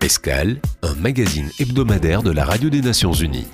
Escale, un magazine hebdomadaire de la Radio des Nations Unies.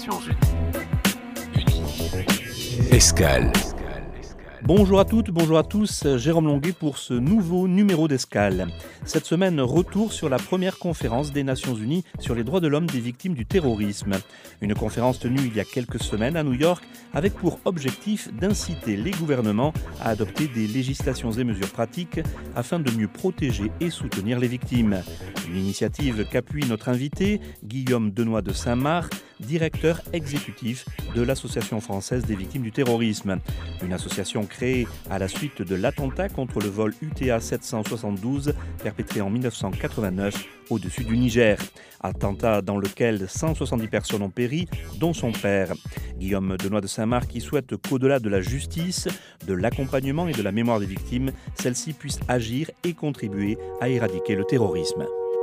Escale. Bonjour à toutes, bonjour à tous, Jérôme Longuet pour ce nouveau numéro d'Escale. Cette semaine, retour sur la première conférence des Nations Unies sur les droits de l'homme des victimes du terrorisme. Une conférence tenue il y a quelques semaines à New York avec pour objectif d'inciter les gouvernements à adopter des législations et mesures pratiques afin de mieux protéger et soutenir les victimes. Une initiative qu'appuie notre invité, Guillaume Denoy de Saint-Marc, directeur exécutif de l'Association française des victimes du terrorisme. Une association créée à la suite de l'attentat contre le vol UTA 772 perpétré en 1989 au-dessus du Niger. Attentat dans lequel 170 personnes ont péri, dont son père. Guillaume Denoy de Saint-Marc qui souhaite qu'au-delà de la justice, de l'accompagnement et de la mémoire des victimes, celles-ci puissent agir et contribuer à éradiquer le terrorisme.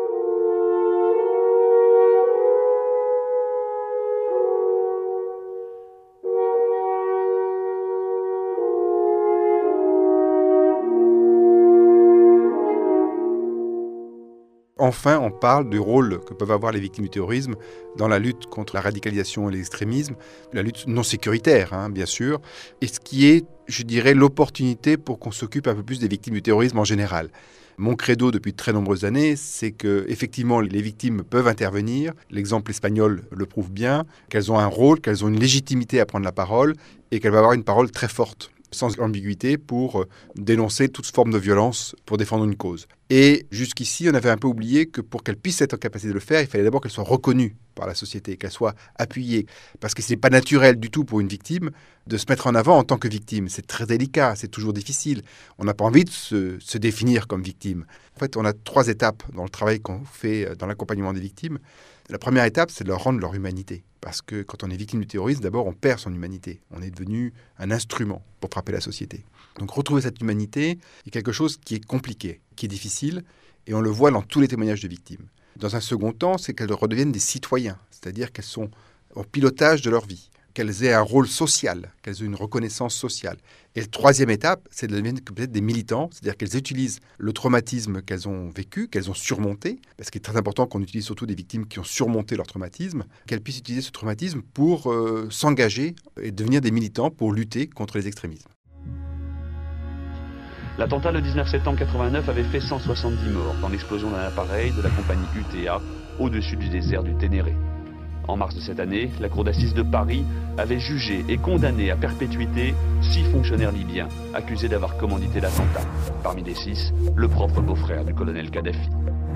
Enfin, on parle du rôle que peuvent avoir les victimes du terrorisme dans la lutte contre la radicalisation et l'extrémisme, la lutte non sécuritaire, bien sûr, et ce qui est, je dirais, l'opportunité pour qu'on s'occupe un peu plus des victimes du terrorisme en général. Mon credo depuis de très nombreuses années, c'est que effectivement les victimes peuvent intervenir. L'exemple espagnol le prouve bien, qu'elles ont un rôle, qu'elles ont une légitimité à prendre la parole et qu'elles vont avoir une parole très forte, sans ambiguïté, pour dénoncer toute forme de violence pour défendre une cause. Et jusqu'ici, on avait un peu oublié que pour qu'elle puisse être en capacité de le faire, il fallait d'abord qu'elle soit reconnue par la société, qu'elle soit appuyée. Parce que ce n'est pas naturel du tout pour une victime de se mettre en avant en tant que victime. C'est très délicat, c'est toujours difficile. On n'a pas envie de se définir comme victime. En fait, on a 3 étapes dans le travail qu'on fait dans l'accompagnement des victimes. La première étape, c'est de leur rendre leur humanité. Parce que quand on est victime du terrorisme, d'abord, on perd son humanité. On est devenu un instrument pour frapper la société. Donc retrouver cette humanité est quelque chose qui est compliqué, qui est difficile, et on le voit dans tous les témoignages de victimes. Dans un second temps, c'est qu'elles redeviennent des citoyens, c'est-à-dire qu'elles sont au pilotage de leur vie, qu'elles aient un rôle social, qu'elles aient une reconnaissance sociale. Et la troisième étape, c'est de devenir peut-être des militants, c'est-à-dire qu'elles utilisent le traumatisme qu'elles ont vécu, qu'elles ont surmonté, parce qu'il est très important qu'on utilise surtout des victimes qui ont surmonté leur traumatisme, qu'elles puissent utiliser ce traumatisme pour s'engager et devenir des militants pour lutter contre les extrémismes. L'attentat le 19 septembre 89 avait fait 170 morts dans l'explosion d'un appareil de la compagnie UTA au-dessus du désert du Ténéré. En mars de cette année, la cour d'assises de Paris avait jugé et condamné à perpétuité 6 fonctionnaires libyens accusés d'avoir commandité l'attentat. Parmi les 6, le propre beau-frère du colonel Kadhafi.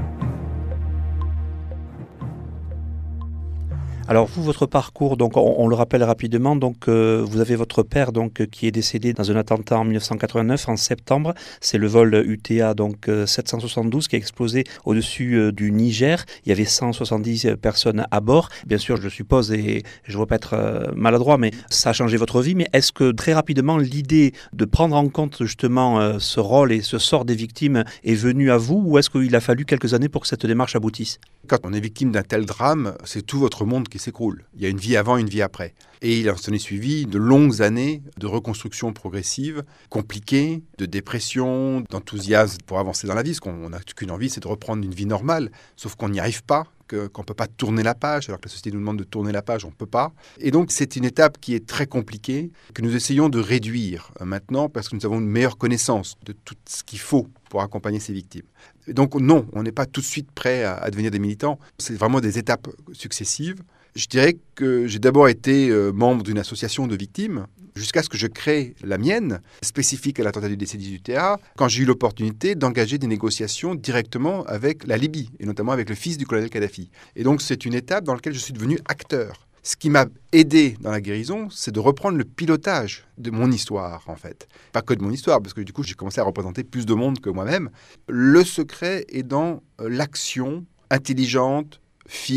Alors vous, votre parcours, donc on le rappelle rapidement, donc vous avez votre père donc qui est décédé dans un attentat en 1989 en septembre. C'est le vol UTA donc 772 qui a explosé au-dessus du Niger. Il y avait 170 personnes à bord. Bien sûr, je suppose, et je ne veux pas être maladroit, mais ça a changé votre vie. Mais est-ce que très rapidement l'idée de prendre en compte justement ce rôle et ce sort des victimes est venue à vous, ou est-ce qu'il a fallu quelques années pour que cette démarche aboutisse ? Quand on est victime d'un tel drame, c'est tout votre monde qui s'écroule. Il y a une vie avant, une vie après. Et il s'en est suivi de longues années de reconstruction progressive, compliquée, de dépression, d'enthousiasme pour avancer dans la vie. Ce qu'on n'a qu'une envie, c'est de reprendre une vie normale, sauf qu'on n'y arrive pas, qu'on ne peut pas tourner la page, alors que la société nous demande de tourner la page, on ne peut pas. Et donc c'est une étape qui est très compliquée, que nous essayons de réduire maintenant, parce que nous avons une meilleure connaissance de tout ce qu'il faut pour accompagner ces victimes. Et donc non, on n'est pas tout de suite prêt à devenir des militants. C'est vraiment des étapes successives. Je dirais que j'ai d'abord été membre d'une association de victimes, jusqu'à ce que je crée la mienne, spécifique à l'attentat du décès du UTA, quand j'ai eu l'opportunité d'engager des négociations directement avec la Libye, et notamment avec le fils du colonel Kadhafi. Et donc c'est une étape dans laquelle je suis devenu acteur. Ce qui m'a aidé dans la guérison, c'est de reprendre le pilotage de mon histoire, en fait. Pas que de mon histoire, parce que du coup, j'ai commencé à représenter plus de monde que moi-même. Le secret est dans l'action intelligente, fine,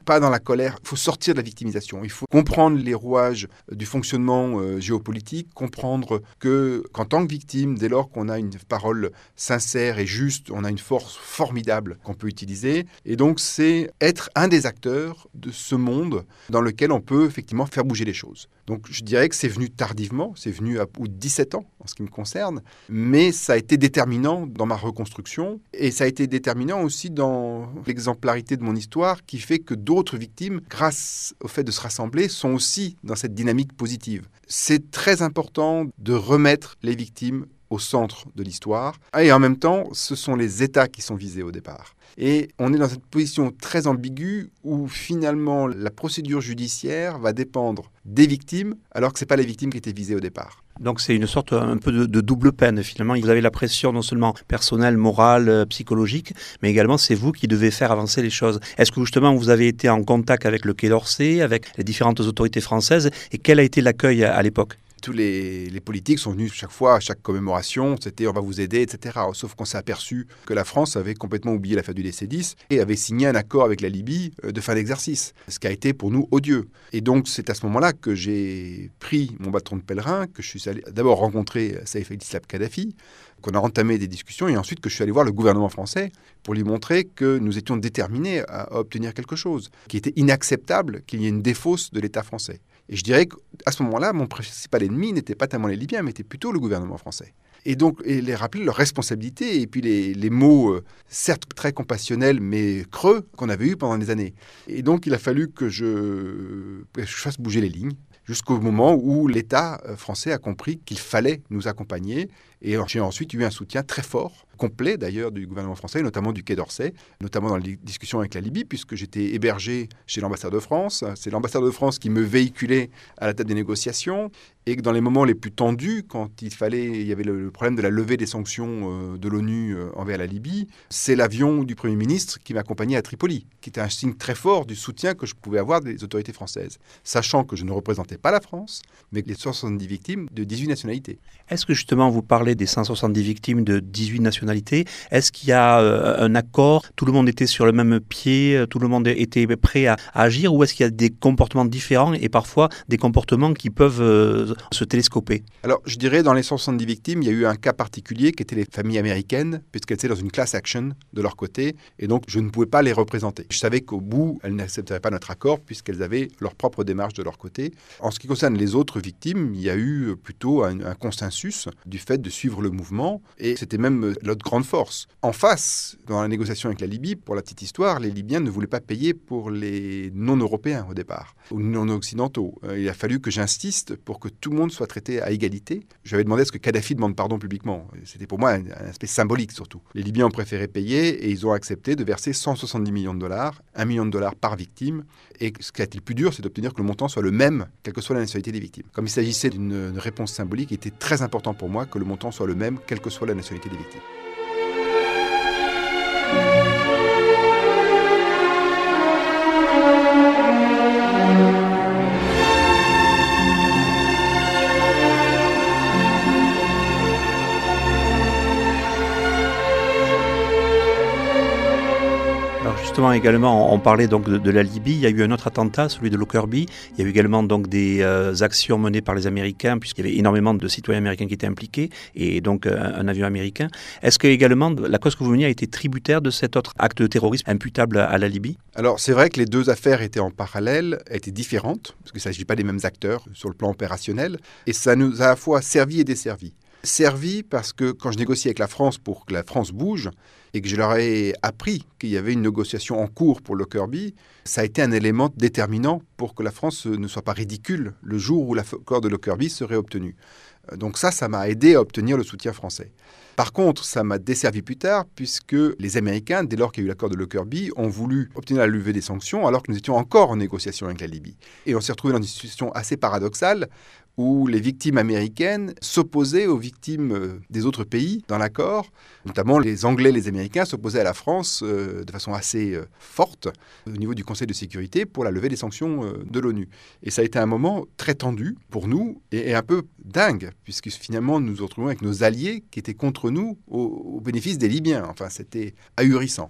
pas dans la colère. Il faut sortir de la victimisation. Il faut comprendre les rouages du fonctionnement géopolitique, comprendre qu'en tant que victime, dès lors qu'on a une parole sincère et juste, on a une force formidable qu'on peut utiliser. Et donc, c'est être un des acteurs de ce monde dans lequel on peut effectivement faire bouger les choses. Donc, je dirais que c'est venu tardivement, c'est venu à bout de 17 ans en ce qui me concerne, mais ça a été déterminant dans ma reconstruction et ça a été déterminant aussi dans l'exemplarité de mon histoire qui fait que d'autres victimes, grâce au fait de se rassembler, sont aussi dans cette dynamique positive. C'est très important de remettre les victimes au centre de l'histoire. Et en même temps, ce sont les États qui sont visés au départ. Et on est dans cette position très ambiguë où finalement la procédure judiciaire va dépendre des victimes alors que ce n'est pas les victimes qui étaient visées au départ. Donc c'est une sorte un peu de double peine finalement. Vous avez la pression non seulement personnelle, morale, psychologique, mais également c'est vous qui devez faire avancer les choses. Est-ce que justement vous avez été en contact avec le Quai d'Orsay, avec les différentes autorités françaises et quel a été l'accueil à l'époque ? Tous les politiques sont venus chaque fois, à chaque commémoration, c'était on va vous aider, etc. Sauf qu'on s'est aperçu que la France avait complètement oublié l'affaire du DC-10 et avait signé un accord avec la Libye de fin d'exercice, ce qui a été pour nous odieux. Et donc c'est à ce moment-là que j'ai pris mon bâton de pèlerin, que je suis allé d'abord rencontrer Saïf el-Islam Kadhafi, qu'on a entamé des discussions et ensuite que je suis allé voir le gouvernement français pour lui montrer que nous étions déterminés à obtenir quelque chose, qui était inacceptable qu'il y ait une défausse de l'État français. Et je dirais qu'à ce moment-là, mon principal ennemi n'était pas tellement les Libyens, mais était plutôt le gouvernement français. Et donc, les rappeler leurs responsabilités et puis les mots, certes très compassionnels, mais creux, qu'on avait eus pendant des années. Et donc, il a fallu que je fasse bouger les lignes jusqu'au moment où l'État français a compris qu'il fallait nous accompagner. Et j'ai ensuite eu un soutien très fort, complet d'ailleurs, du gouvernement français, notamment du Quai d'Orsay, notamment dans les discussions avec la Libye, puisque j'étais hébergé chez l'ambassade de France. C'est l'ambassade de France qui me véhiculait à la table des négociations. Et que dans les moments les plus tendus, quand il y avait le problème de la levée des sanctions de l'ONU envers la Libye, c'est l'avion du Premier ministre qui m'accompagnait à Tripoli, qui était un signe très fort du soutien que je pouvais avoir des autorités françaises, sachant que je ne représentais pas la France, mais les 170 victimes de 18 nationalités. Est-ce que justement vous parlez des 170 victimes de 18 nationalités? Est-ce qu'il y a un accord? Tout le monde était sur le même pied? Tout le monde était prêt à agir? Ou est-ce qu'il y a des comportements différents et parfois des comportements qui peuvent se télescoper? Alors, je dirais, dans les 170 victimes, il y a eu un cas particulier qui était les familles américaines, puisqu'elles étaient dans une class action de leur côté, et donc je ne pouvais pas les représenter. Je savais qu'au bout, elles n'accepteraient pas notre accord, puisqu'elles avaient leur propre démarche de leur côté. En ce qui concerne les autres victimes, il y a eu plutôt un consensus du fait de suivre le mouvement, et c'était même notre grande force. En face, dans la négociation avec la Libye, pour la petite histoire, les Libyens ne voulaient pas payer pour les non-européens au départ, ou non-occidentaux. Il a fallu que j'insiste pour que tout le monde soit traité à égalité. J'avais demandé à ce que Kadhafi demande pardon publiquement. C'était pour moi un aspect symbolique surtout. Les Libyens ont préféré payer et ils ont accepté de verser 170 millions de dollars, $1 million par victime. Et ce qui a été le plus dur, c'est d'obtenir que le montant soit le même, quelle que soit la nationalité des victimes. Comme il s'agissait d'une réponse symbolique, il était très important pour moi que le montant soit le même, quelle que soit la nationalité des victimes. Justement, également, on parlait donc de la Libye. Il y a eu un autre attentat, celui de Lockerbie. Il y a eu également donc des actions menées par les Américains, puisqu'il y avait énormément de citoyens américains qui étaient impliqués, et donc un avion américain. Est-ce que également la cause que vous meniez a été tributaire de cet autre acte de terrorisme imputable à la Libye? Alors, c'est vrai que les deux affaires étaient en parallèle, étaient différentes, parce qu'il ne s'agit pas des mêmes acteurs sur le plan opérationnel, et ça nous a à la fois servi et desservi. Servi parce que quand je négociais avec la France pour que la France bouge et que je leur ai appris qu'il y avait une négociation en cours pour Lockerbie, ça a été un élément déterminant pour que la France ne soit pas ridicule le jour où l'accord de Lockerbie serait obtenu. Donc ça m'a aidé à obtenir le soutien français. Par contre, ça m'a desservi plus tard puisque les Américains, dès lors qu'il y a eu l'accord de Lockerbie, ont voulu obtenir la levée des sanctions alors que nous étions encore en négociation avec la Libye. Et on s'est retrouvé dans une situation assez paradoxale où les victimes américaines s'opposaient aux victimes des autres pays dans l'accord. Notamment les Anglais, les Américains s'opposaient à la France de façon assez forte au niveau du Conseil de sécurité pour la levée des sanctions de l'ONU. Et ça a été un moment très tendu pour nous et un peu dingue, puisque finalement nous nous retrouvons avec nos alliés qui étaient contre nous au bénéfice des Libyens. Enfin, c'était ahurissant.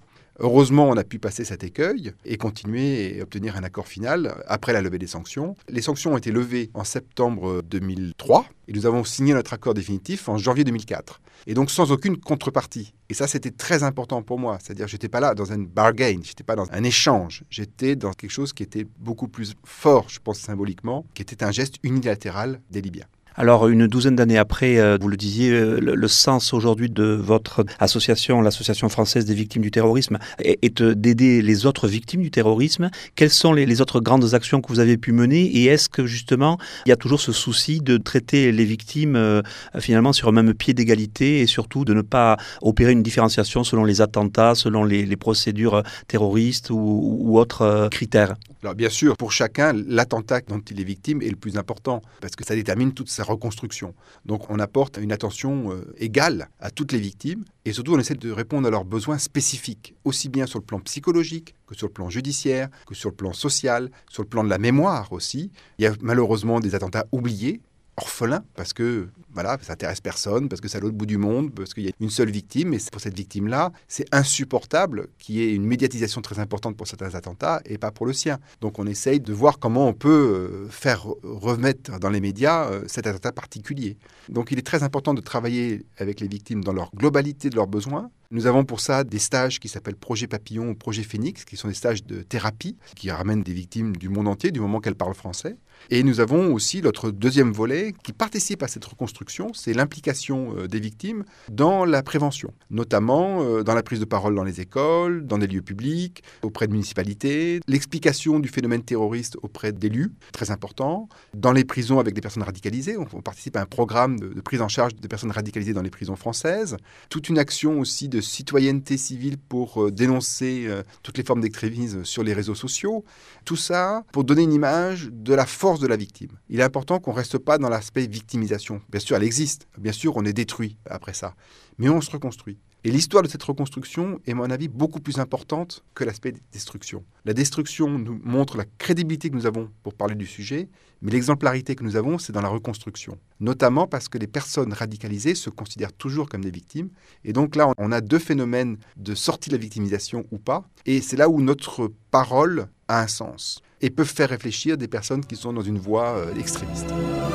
Heureusement, on a pu passer cet écueil et continuer et obtenir un accord final après la levée des sanctions. Les sanctions ont été levées en septembre 2003 et nous avons signé notre accord définitif en janvier 2004. Et donc sans aucune contrepartie. Et ça, c'était très important pour moi. C'est-à-dire que je n'étais pas là dans un bargain, je n'étais pas dans un échange. J'étais dans quelque chose qui était beaucoup plus fort, je pense symboliquement, qui était un geste unilatéral des Libyens. Alors, une douzaine d'années après, vous le disiez, le sens aujourd'hui de votre association, l'Association française des victimes du terrorisme, est d'aider les autres victimes du terrorisme. Quelles sont les autres grandes actions que vous avez pu mener et est-ce que justement, il y a toujours ce souci de traiter les victimes finalement sur un même pied d'égalité et surtout de ne pas opérer une différenciation selon les attentats, selon les procédures terroristes ou autres critères? Alors bien sûr, pour chacun, l'attentat dont il est victime est le plus important parce que ça détermine toute sa reconstruction. Donc on apporte une attention égale à toutes les victimes et surtout on essaie de répondre à leurs besoins spécifiques, aussi bien sur le plan psychologique que sur le plan judiciaire, que sur le plan social, sur le plan de la mémoire aussi. Il y a malheureusement des attentats oubliés, orphelin, parce que voilà, ça intéresse personne, parce que c'est à l'autre bout du monde, parce qu'il y a une seule victime, et pour cette victime-là, c'est insupportable qu'il y ait une médiatisation très importante pour certains attentats et pas pour le sien. Donc on essaye de voir comment on peut faire remettre dans les médias cet attentat particulier. Donc il est très important de travailler avec les victimes dans leur globalité de leurs besoins. Nous avons pour ça des stages qui s'appellent Projet Papillon ou Projet Phénix, qui sont des stages de thérapie, qui ramènent des victimes du monde entier, du moment qu'elles parlent français. Et nous avons aussi notre deuxième volet qui participe à cette reconstruction, c'est l'implication des victimes dans la prévention, notamment dans la prise de parole dans les écoles, dans des lieux publics, auprès de municipalités, l'explication du phénomène terroriste auprès d'élus, très important, dans les prisons avec des personnes radicalisées. On participe à un programme de prise en charge des personnes radicalisées dans les prisons françaises, toute une action aussi de citoyenneté civile pour dénoncer toutes les formes d'extrémisme sur les réseaux sociaux. Tout ça pour donner une image de la force de la victime. Il est important qu'on ne reste pas dans l'aspect victimisation. Bien sûr, elle existe. Bien sûr, on est détruit après ça. Mais on se reconstruit. Et l'histoire de cette reconstruction est, à mon avis, beaucoup plus importante que l'aspect destruction. La destruction nous montre la crédibilité que nous avons pour parler du sujet, mais l'exemplarité que nous avons, c'est dans la reconstruction. Notamment parce que les personnes radicalisées se considèrent toujours comme des victimes. Et donc là, on a deux phénomènes de sortie de la victimisation ou pas. Et c'est là où notre parole a un sens et peut faire réfléchir des personnes qui sont dans une voie extrémiste.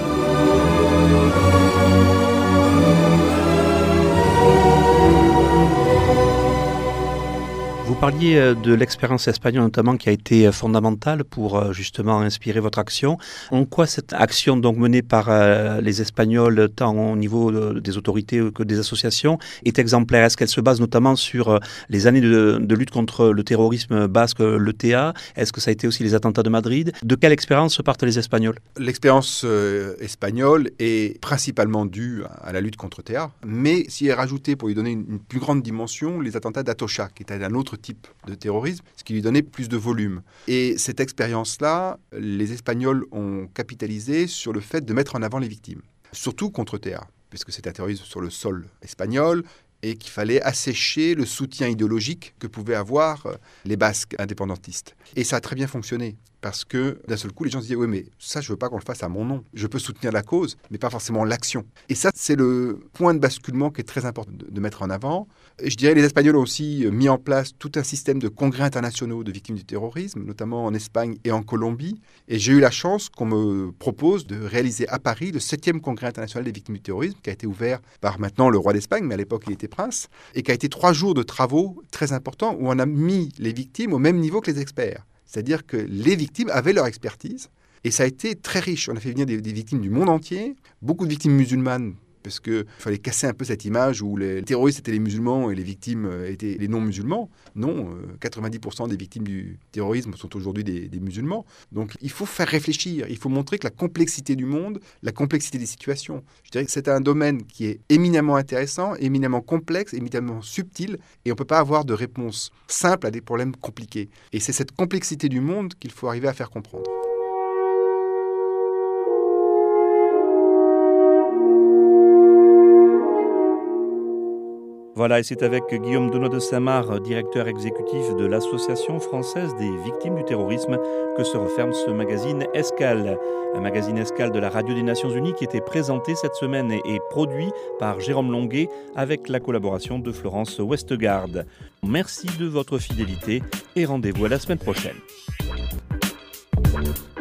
Vous parliez de l'expérience espagnole notamment qui a été fondamentale pour justement inspirer votre action. En quoi cette action donc menée par les Espagnols, tant au niveau des autorités que des associations, est exemplaire? Est-ce qu'elle se base notamment sur les années de lutte contre le terrorisme basque, l'ETA? Est-ce que ça a été aussi les attentats de Madrid? De quelle expérience partent les Espagnols? L'expérience espagnole est principalement due à la lutte contre l'ETA, mais s'y est rajouté, pour lui donner une plus grande dimension, les attentats d'Atocha, qui étaient un autre type de terrorisme, ce qui lui donnait plus de volume. Et cette expérience-là, les Espagnols ont capitalisé sur le fait de mettre en avant les victimes, surtout contre ETA, puisque c'est un terrorisme sur le sol espagnol et qu'il fallait assécher le soutien idéologique que pouvaient avoir les Basques indépendantistes. Et ça a très bien fonctionné, parce que d'un seul coup, les gens se disaient « Oui, mais ça, je ne veux pas qu'on le fasse à mon nom. Je peux soutenir la cause, mais pas forcément l'action. » Et ça, c'est le point de basculement qui est très important de mettre en avant. Et je dirais que les Espagnols ont aussi mis en place tout un système de congrès internationaux de victimes du terrorisme, notamment en Espagne et en Colombie. Et j'ai eu la chance qu'on me propose de réaliser à Paris le 7e congrès international des victimes du terrorisme, qui a été ouvert par maintenant le roi d'Espagne, mais à l'époque, il était prince, et qui a été 3 jours de travaux très importants où on a mis les victimes au même niveau que les experts. C'est-à-dire que les victimes avaient leur expertise et ça a été très riche. On a fait venir des victimes du monde entier, beaucoup de victimes musulmanes, parce qu'il fallait casser un peu cette image où les terroristes étaient les musulmans et les victimes étaient les non-musulmans. Non, 90% des victimes du terrorisme sont aujourd'hui des musulmans. Donc il faut faire réfléchir, il faut montrer que la complexité du monde, la complexité des situations, je dirais que c'est un domaine qui est éminemment intéressant, éminemment complexe, éminemment subtil, et on ne peut pas avoir de réponse simple à des problèmes compliqués. Et c'est cette complexité du monde qu'il faut arriver à faire comprendre. Voilà, et c'est avec Guillaume Donneau de Saint-Marc, directeur exécutif de l'Association française des victimes du terrorisme, que se referme ce magazine Escale. Un magazine Escale de la Radio des Nations Unies qui était présenté cette semaine et produit par Jérôme Longuet avec la collaboration de Florence Westgard. Merci de votre fidélité et rendez-vous à la semaine prochaine.